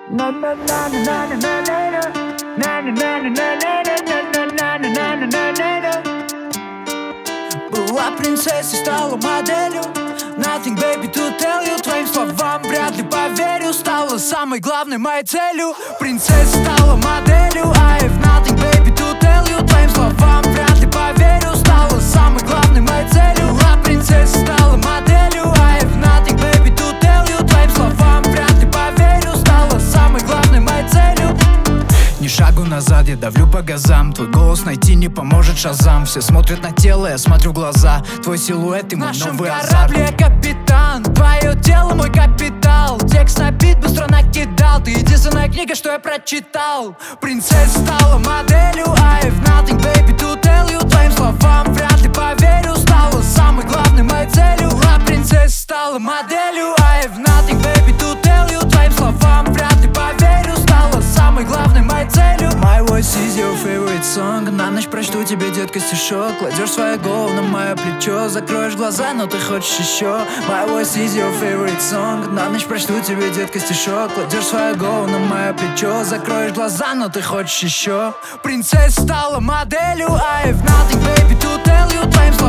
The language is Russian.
Была принцессой, стала моделью. Nothing, baby, to tell you. Твоим словам вряд ли поверю. Стала самой главной моей целью. Принцесса стала моделью. I have nothing, baby, to tell you. Твоим словам вряд ли поверю. Стала самой главной моей целью. А принцесса стала моделью. I have nothing, baby, to tell you. Твоим словам вряд ли поверю. Стала самой главной моей целью. Ни шагу назад, я давлю по газам. Твой голос найти не поможет Шазам. Все смотрят на тело, я смотрю в глаза. Твой силуэт и мой новый азарт. В нашем корабле капитан, твое тело мой капитал. Текст на бит быстро накидал. Ты единственная книга, что я прочитал. Принцесса стала моделью. I have nothing, baby, to tell you. Твоим словам вряд ли поверю. Стала самой главной моей целью. А принцесса стала моделью. I have nothing, baby, to tell you. Твоим словам вряд ли поверю. Стала самой главной моей целью. My voice is your favorite song. На ночь прочту тебе, детка, стишок. Кладешь свою голову на мое плечо. Закроешь глаза, но ты хочешь еще. My voice is your favorite song. На ночь прочту тебе, детка, стишок. Кладешь свою голову на мое плечо. Закроешь глаза, но ты хочешь еще. Принцесса стала моделью. I have nothing, baby, to tell you. Твоим словам